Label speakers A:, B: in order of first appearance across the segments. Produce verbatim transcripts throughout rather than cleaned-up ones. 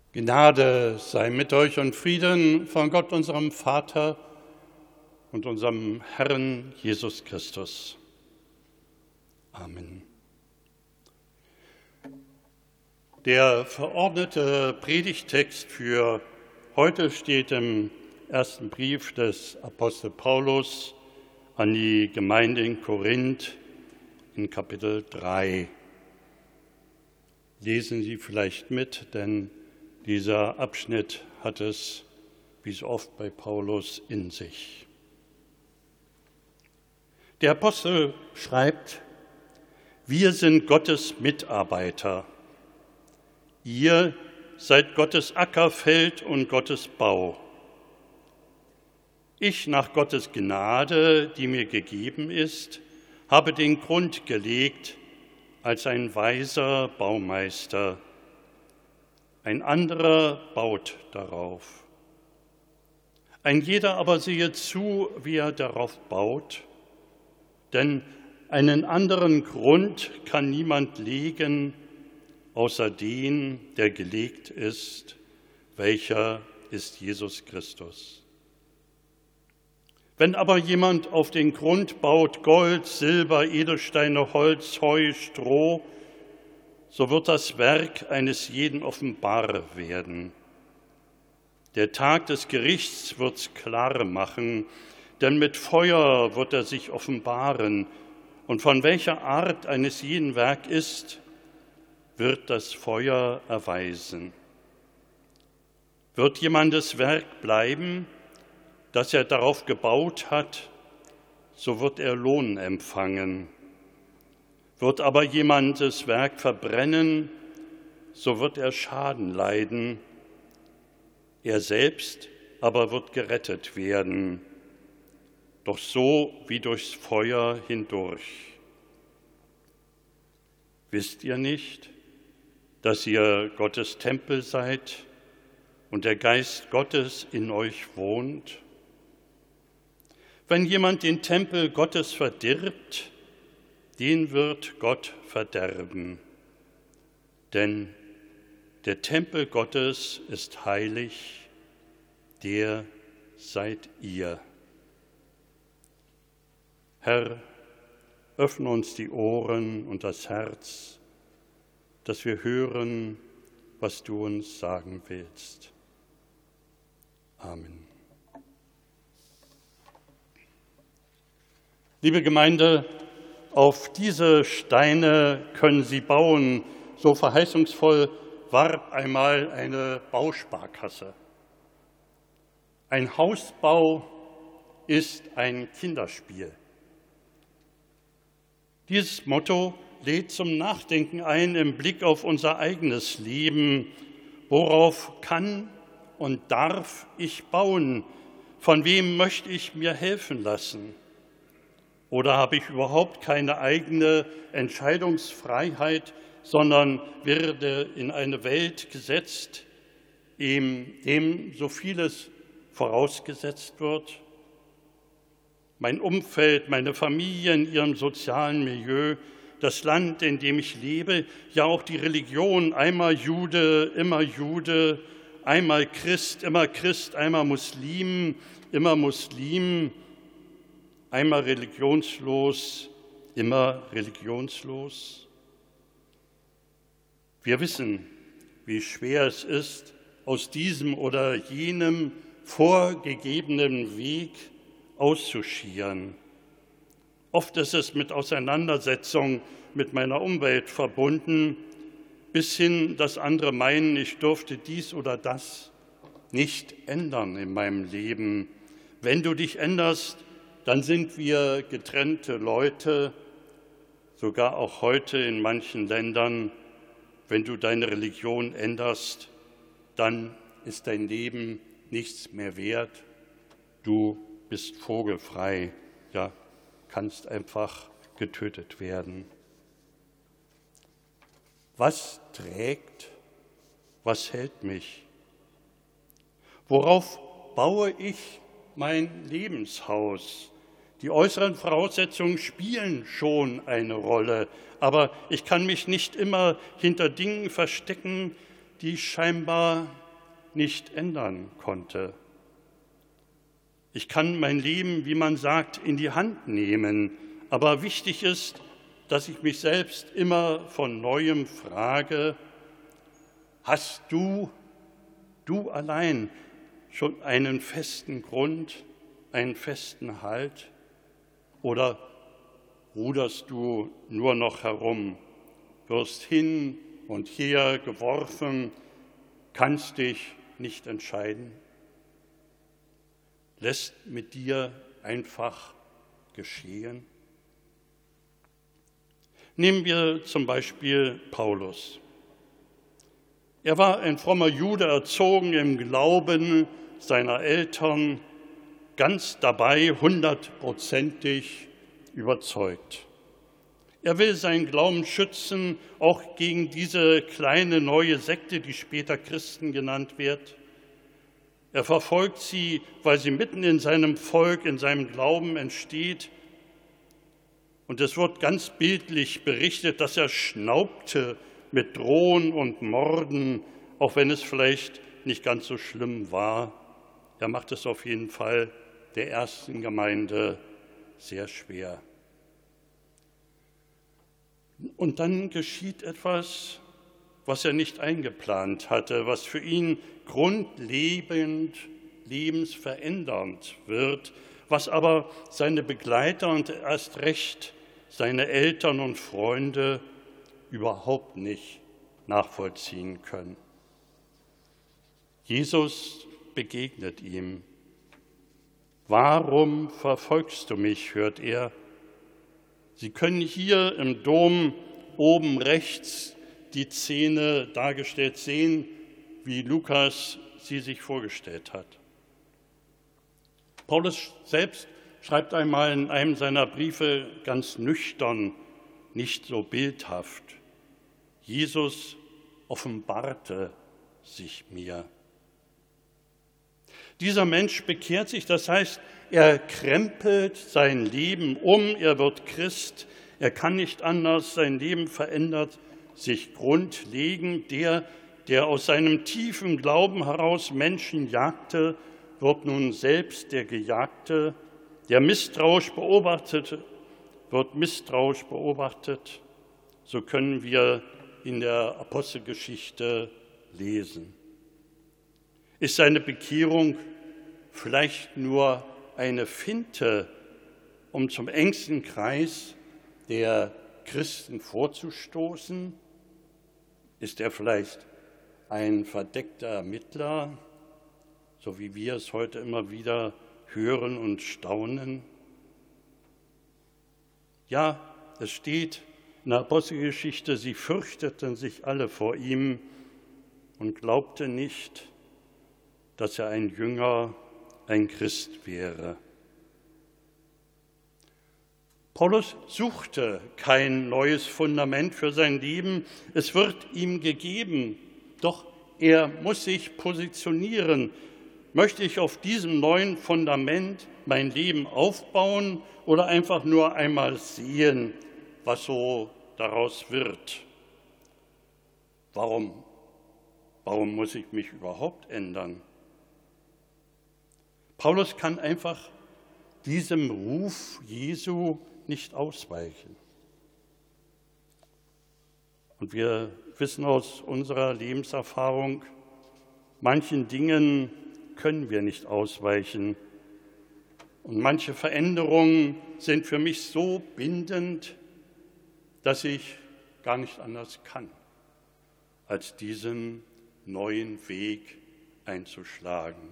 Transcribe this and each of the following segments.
A: Gnade sei mit euch und Frieden von Gott, unserem Vater und unserem Herrn Jesus Christus. Amen. Der verordnete Predigttext für heute steht im ersten Brief des Apostel Paulus an die Gemeinde in Korinth in Kapitel drei. Lesen Sie vielleicht mit, denn dieser Abschnitt hat es, wie so oft bei Paulus, in sich. Der Apostel schreibt: Wir sind Gottes Mitarbeiter. Ihr seid Gottes Ackerfeld und Gottes Bau. Ich, nach Gottes Gnade, die mir gegeben ist, habe den Grund gelegt als ein weiser Baumeister. Ein anderer baut darauf. Ein jeder aber sehe zu, wie er darauf baut, denn einen anderen Grund kann niemand legen, außer den, der gelegt ist, welcher ist Jesus Christus. Wenn aber jemand auf den Grund baut Gold, Silber, Edelsteine, Holz, Heu, Stroh, so wird das Werk eines jeden offenbar werden. Der Tag des Gerichts wird's klar machen, denn mit Feuer wird er sich offenbaren. Und von welcher Art eines jeden Werk ist, wird das Feuer erweisen. Wird jemandes Werk bleiben, das er darauf gebaut hat, so wird er Lohn empfangen. Wird aber jemandes Werk verbrennen, so wird er Schaden leiden. Er selbst aber wird gerettet werden, doch so wie durchs Feuer hindurch. Wisst ihr nicht, dass ihr Gottes Tempel seid und der Geist Gottes in euch wohnt? Wenn jemand den Tempel Gottes verdirbt, den wird Gott verderben. Denn der Tempel Gottes ist heilig, der seid ihr. Herr, öffne uns die Ohren und das Herz, dass wir hören, was du uns sagen willst. Amen. Liebe Gemeinde, auf diese Steine können Sie bauen, so verheißungsvoll warb einmal eine Bausparkasse. Ein Hausbau ist ein Kinderspiel. Dieses Motto lädt zum Nachdenken ein im Blick auf unser eigenes Leben. Worauf kann und darf ich bauen? Von wem möchte ich mir helfen lassen? Oder habe ich überhaupt keine eigene Entscheidungsfreiheit, sondern werde in eine Welt gesetzt, in dem so vieles vorausgesetzt wird? Mein Umfeld, meine Familie in ihrem sozialen Milieu, das Land, in dem ich lebe, ja auch die Religion, einmal Jude, immer Jude, einmal Christ, immer Christ, einmal Muslim, immer Muslim, einmal religionslos, immer religionslos. Wir wissen, wie schwer es ist, aus diesem oder jenem vorgegebenen Weg auszuschieren. Oft ist es mit Auseinandersetzung mit meiner Umwelt verbunden, bis hin, dass andere meinen, ich dürfte dies oder das nicht ändern in meinem Leben. Wenn du dich änderst, dann sind wir getrennte Leute, sogar auch heute in manchen Ländern. Wenn du deine Religion änderst, dann ist dein Leben nichts mehr wert. Du bist vogelfrei, ja, kannst einfach getötet werden. Was trägt, was hält mich? Worauf baue ich mein Lebenshaus? Die äußeren Voraussetzungen spielen schon eine Rolle, aber ich kann mich nicht immer hinter Dingen verstecken, die ich scheinbar nicht ändern konnte. Ich kann mein Leben, wie man sagt, in die Hand nehmen, aber wichtig ist, dass ich mich selbst immer von Neuem frage, hast du, du allein, schon einen festen Grund, einen festen Halt? Oder ruderst du nur noch herum, wirst hin und her geworfen, kannst dich nicht entscheiden? Lässt mit dir einfach geschehen? Nehmen wir zum Beispiel Paulus. Er war ein frommer Jude, erzogen im Glauben seiner Eltern, ganz dabei, hundertprozentig überzeugt. Er will seinen Glauben schützen, auch gegen diese kleine neue Sekte, die später Christen genannt wird. Er verfolgt sie, weil sie mitten in seinem Volk, in seinem Glauben entsteht. Und es wird ganz bildlich berichtet, dass er schnaubte mit Drohen und Morden, auch wenn es vielleicht nicht ganz so schlimm war. Er macht es auf jeden Fall der ersten Gemeinde sehr schwer. Und dann geschieht etwas, was er nicht eingeplant hatte, was für ihn grundlegend, lebensverändernd wird, was aber seine Begleiter und erst recht seine Eltern und Freunde überhaupt nicht nachvollziehen können. Jesus begegnet ihm. Warum verfolgst du mich, hört er. Sie können hier im Dom oben rechts die Szene dargestellt sehen, wie Lukas sie sich vorgestellt hat. Paulus selbst schreibt einmal in einem seiner Briefe ganz nüchtern, nicht so bildhaft: Jesus offenbarte sich mir. Dieser Mensch bekehrt sich, das heißt, er krempelt sein Leben um, er wird Christ, er kann nicht anders, sein Leben verändert sich grundlegend. Der, der aus seinem tiefen Glauben heraus Menschen jagte, wird nun selbst der Gejagte. Der misstrauisch beobachtete wird misstrauisch beobachtet. So können wir in der Apostelgeschichte lesen. Ist seine Bekehrung vielleicht nur eine Finte, um zum engsten Kreis der Christen vorzustoßen? Ist er vielleicht ein verdeckter Ermittler, so wie wir es heute immer wieder hören und staunen? Ja, es steht in der Apostelgeschichte, sie fürchteten sich alle vor ihm und glaubten nicht, dass er ein Jünger, ein Christ wäre. Paulus suchte kein neues Fundament für sein Leben, es wird ihm gegeben, doch er muss sich positionieren. Möchte ich auf diesem neuen Fundament mein Leben aufbauen oder einfach nur einmal sehen, was so daraus wird? Warum? Warum muss ich mich überhaupt ändern? Paulus kann einfach diesem Ruf Jesu nicht ausweichen. Und wir wissen aus unserer Lebenserfahrung, manchen Dingen können wir nicht ausweichen. Und manche Veränderungen sind für mich so bindend, dass ich gar nicht anders kann, als diesen neuen Weg einzuschlagen.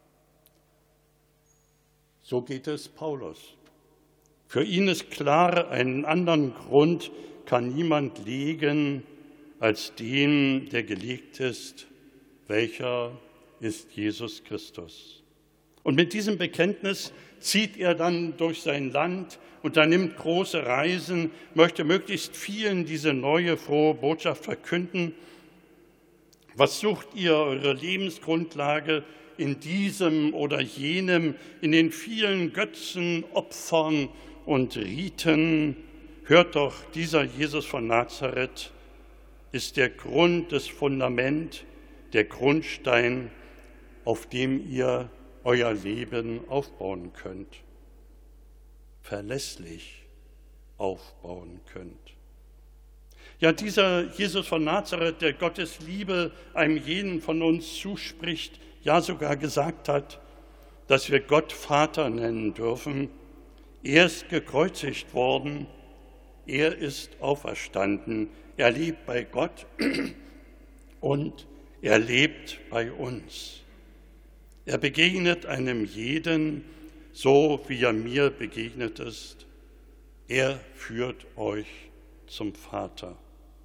A: So geht es Paulus. Für ihn ist klar, einen anderen Grund kann niemand legen als den, der gelegt ist, welcher ist Jesus Christus. Und mit diesem Bekenntnis zieht er dann durch sein Land, unternimmt große Reisen, möchte möglichst vielen diese neue, frohe Botschaft verkünden. Was sucht ihr, eure Lebensgrundlage in diesem oder jenem, in den vielen Götzen, Opfern und Riten? Hört doch, dieser Jesus von Nazareth ist der Grund, das Fundament, der Grundstein, auf dem ihr euer Leben aufbauen könnt, verlässlich aufbauen könnt. Ja, dieser Jesus von Nazareth, der Gottes Liebe einem jeden von uns zuspricht, ja sogar gesagt hat, dass wir Gott Vater nennen dürfen, er ist gekreuzigt worden, er ist auferstanden, er lebt bei Gott und er lebt bei uns. Er begegnet einem jeden, so wie er mir begegnet ist. Er führt euch zum Vater.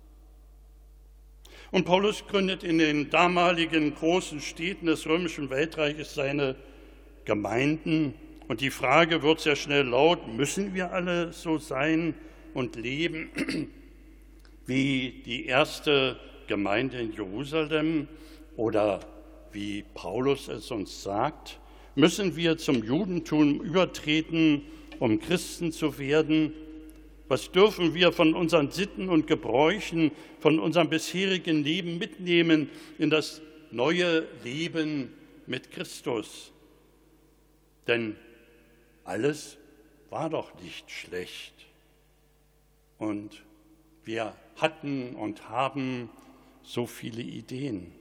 A: Und Paulus gründet in den damaligen großen Städten des römischen Weltreiches seine Gemeinden. Und die Frage wird sehr schnell laut, müssen wir alle so sein und leben wie die erste Gemeinde in Jerusalem oder wie Paulus es uns sagt? Müssen wir zum Judentum übertreten, um Christen zu werden? Was dürfen wir von unseren Sitten und Gebräuchen, von unserem bisherigen Leben mitnehmen in das neue Leben mit Christus? Denn alles war doch nicht schlecht. Und wir hatten und haben so viele Ideen.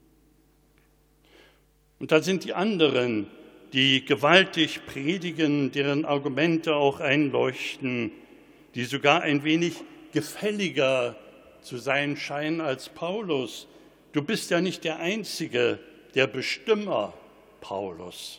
A: Und da sind die anderen, die gewaltig predigen, deren Argumente auch einleuchten, die sogar ein wenig gefälliger zu sein scheinen als Paulus. Du bist ja nicht der Einzige, der Bestimmer, Paulus.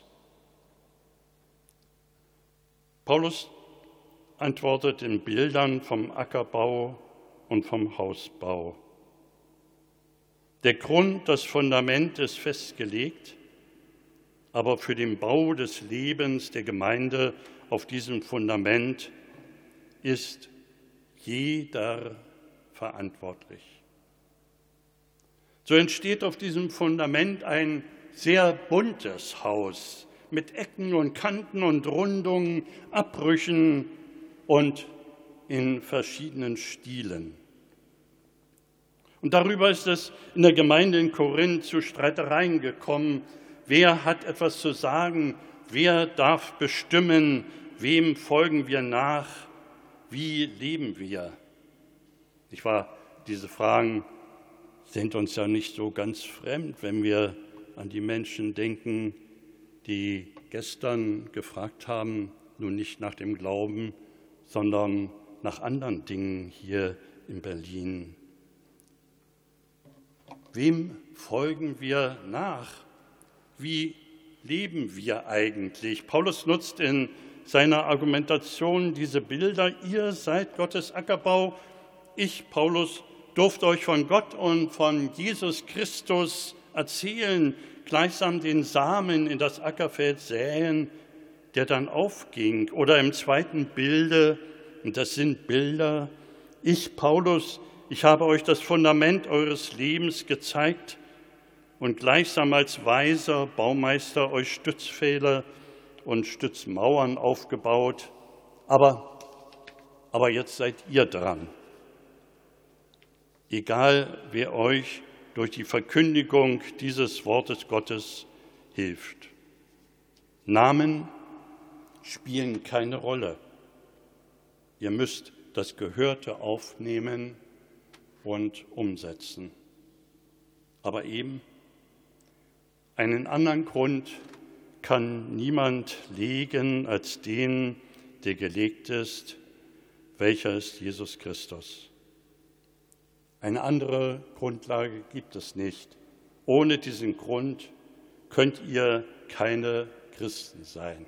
A: Paulus antwortet in Bildern vom Ackerbau und vom Hausbau. Der Grund, das Fundament ist festgelegt, aber für den Bau des Lebens der Gemeinde auf diesem Fundament ist jeder verantwortlich. So entsteht auf diesem Fundament ein sehr buntes Haus mit Ecken und Kanten und Rundungen, Abbrüchen und in verschiedenen Stilen. Und darüber ist es in der Gemeinde in Korinth zu Streitereien gekommen. Wer hat etwas zu sagen? Wer darf bestimmen? Wem folgen wir nach? Wie leben wir? Ich war, diese Fragen sind uns ja nicht so ganz fremd, wenn wir an die Menschen denken, die gestern gefragt haben, nun nicht nach dem Glauben, sondern nach anderen Dingen hier in Berlin. Wem folgen wir nach? Wie leben wir eigentlich? Paulus nutzt in seiner Argumentation diese Bilder. Ihr seid Gottes Ackerbau. Ich, Paulus, durfte euch von Gott und von Jesus Christus erzählen, gleichsam den Samen in das Ackerfeld säen, der dann aufging. Oder im zweiten Bilde, und das sind Bilder, ich, Paulus, ich habe euch das Fundament eures Lebens gezeigt und gleichsam als weiser Baumeister euch Stützpfähle und Stützmauern aufgebaut. Aber, aber jetzt seid ihr dran. Egal, wer euch durch die Verkündigung dieses Wortes Gottes hilft. Namen spielen keine Rolle. Ihr müsst das Gehörte aufnehmen und umsetzen. Aber eben einen anderen Grund kann niemand legen als den, der gelegt ist, welcher ist Jesus Christus. Eine andere Grundlage gibt es nicht. Ohne diesen Grund könnt ihr keine Christen sein.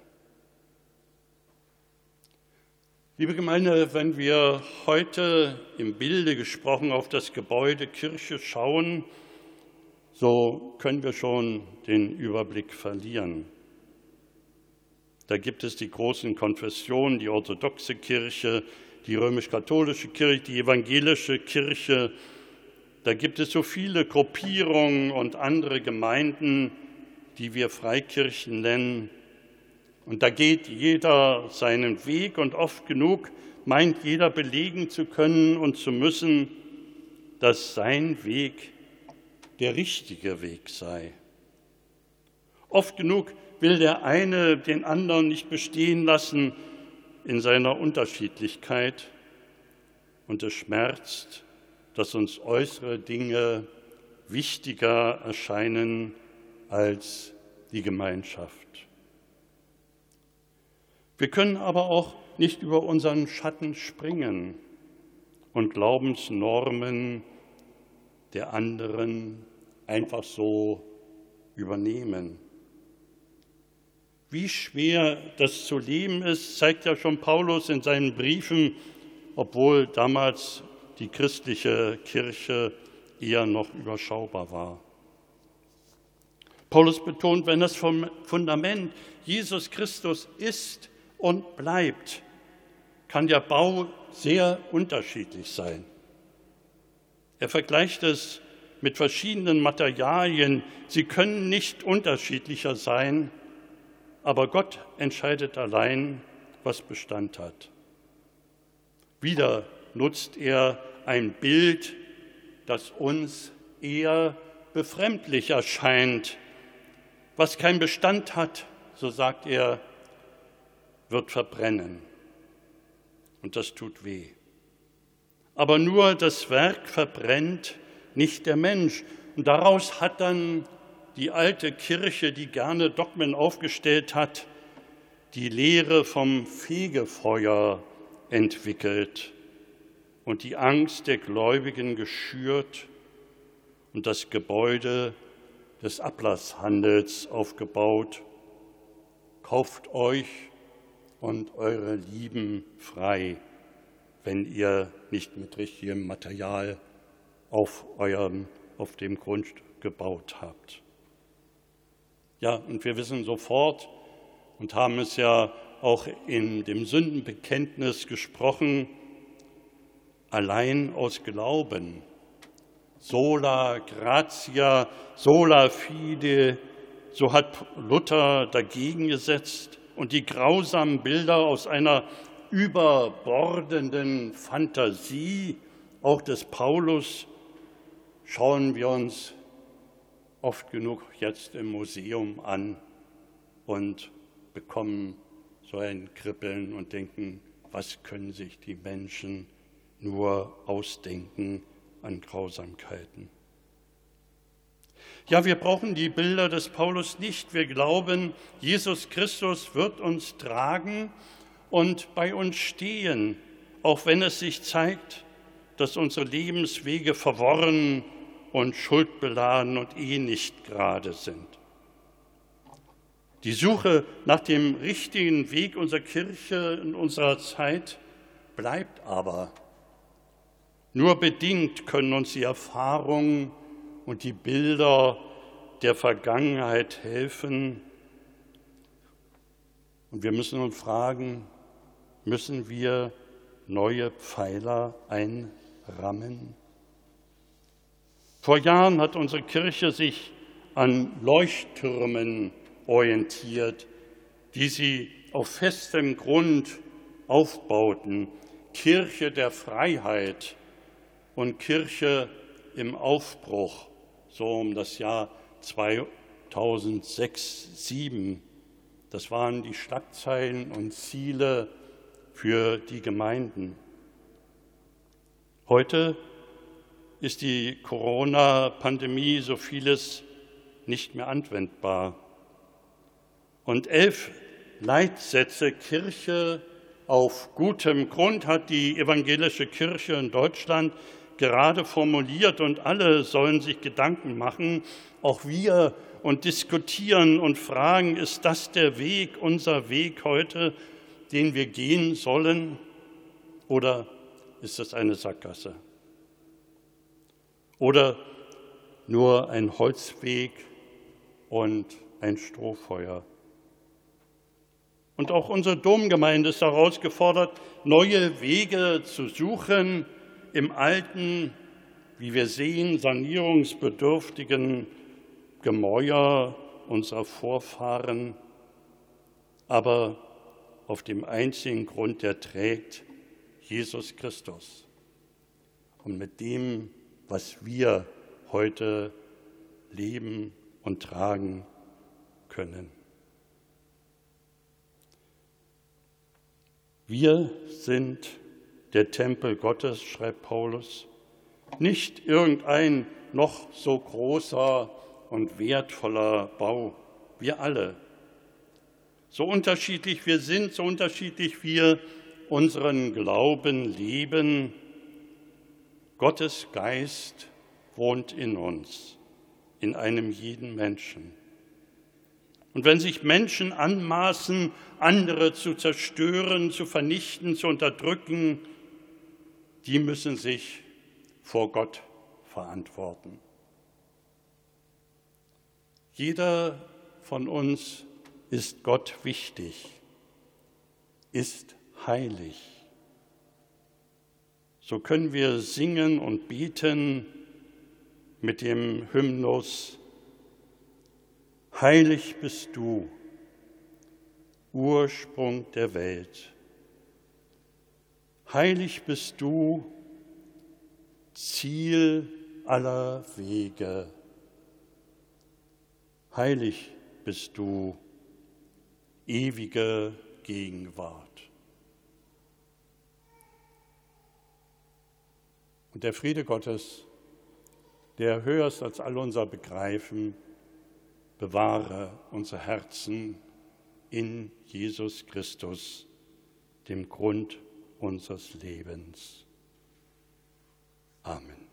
A: Liebe Gemeinde, wenn wir heute im Bilde gesprochen auf das Gebäude Kirche schauen, so können wir schon den Überblick verlieren. Da gibt es die großen Konfessionen, die orthodoxe Kirche, die römisch-katholische Kirche, die evangelische Kirche. Da gibt es so viele Gruppierungen und andere Gemeinden, die wir Freikirchen nennen. Und da geht jeder seinen Weg und oft genug meint jeder belegen zu können und zu müssen, dass sein Weg der richtige Weg sei. Oft genug will der eine den anderen nicht bestehen lassen in seiner Unterschiedlichkeit, und es schmerzt, dass uns äußere Dinge wichtiger erscheinen als die Gemeinschaft. Wir können aber auch nicht über unseren Schatten springen und Glaubensnormen der anderen einfach so übernehmen. Wie schwer das zu leben ist, zeigt ja schon Paulus in seinen Briefen, obwohl damals die christliche Kirche eher noch überschaubar war. Paulus betont, wenn das Fundament Jesus Christus ist und bleibt, kann der Bau sehr unterschiedlich sein. Er vergleicht es mit verschiedenen Materialien. Sie können nicht unterschiedlicher sein, aber Gott entscheidet allein, was Bestand hat. Wieder nutzt er ein Bild, das uns eher befremdlich erscheint. Was keinen Bestand hat, so sagt er, wird verbrennen. Und das tut weh. Aber nur das Werk verbrennt, nicht der Mensch. Und daraus hat dann die alte Kirche, die gerne Dogmen aufgestellt hat, die Lehre vom Fegefeuer entwickelt und die Angst der Gläubigen geschürt und das Gebäude des Ablasshandels aufgebaut. Kauft euch und eure Lieben frei, wenn ihr nicht mit richtigem Material auf, eurem, auf dem Grund gebaut habt. Ja, und wir wissen sofort und haben es ja auch in dem Sündenbekenntnis gesprochen, allein aus Glauben, sola gratia, sola fide, so hat Luther dagegen gesetzt und die grausamen Bilder aus einer überbordenden Fantasie, auch des Paulus, schauen wir uns oft genug jetzt im Museum an und bekommen so ein Kribbeln und denken, was können sich die Menschen nur ausdenken an Grausamkeiten. Ja, wir brauchen die Bilder des Paulus nicht. Wir glauben, Jesus Christus wird uns tragen und bei uns stehen, auch wenn es sich zeigt, dass unsere Lebenswege verworren und schuldbeladen und eh nicht gerade sind. Die Suche nach dem richtigen Weg unserer Kirche in unserer Zeit bleibt aber. Nur bedingt können uns die Erfahrungen und die Bilder der Vergangenheit helfen. Und wir müssen uns fragen, müssen wir neue Pfeiler einrammen? Vor Jahren hat unsere Kirche sich an Leuchttürmen orientiert, die sie auf festem Grund aufbauten. Kirche der Freiheit und Kirche im Aufbruch, so um das Jahr zweitausendsechs, zweitausendsieben. Das waren die Schlagzeilen und Ziele für die Gemeinden. Heute ist die Corona-Pandemie so vieles nicht mehr anwendbar. Und elf Leitsätze Kirche auf gutem Grund hat die evangelische Kirche in Deutschland gerade formuliert und alle sollen sich Gedanken machen, auch wir, und diskutieren und fragen, ist das der Weg, unser Weg heute, den wir gehen sollen, oder ist es eine Sackgasse? Oder nur ein Holzweg und ein Strohfeuer? Und auch unsere Domgemeinde ist herausgefordert, neue Wege zu suchen im alten, wie wir sehen, sanierungsbedürftigen Gemäuer unserer Vorfahren, aber auf dem einzigen Grund, der trägt, Jesus Christus. Und mit dem, was wir heute leben und tragen können. Wir sind der Tempel Gottes, schreibt Paulus, nicht irgendein noch so großer und wertvoller Bau. Wir alle, so unterschiedlich wir sind, so unterschiedlich wir unseren Glauben leben, Gottes Geist wohnt in uns, in einem jeden Menschen. Und wenn sich Menschen anmaßen, andere zu zerstören, zu vernichten, zu unterdrücken, die müssen sich vor Gott verantworten. Jeder von uns ist Gott wichtig, ist heilig. So können wir singen und beten mit dem Hymnus: Heilig bist du, Ursprung der Welt. Heilig bist du, Ziel aller Wege. Heilig bist du, ewige Gegenwart. Und der Friede Gottes, der höher ist als all unser Begreifen, bewahre unsere Herzen in Jesus Christus, dem Grund unseres Lebens. Amen.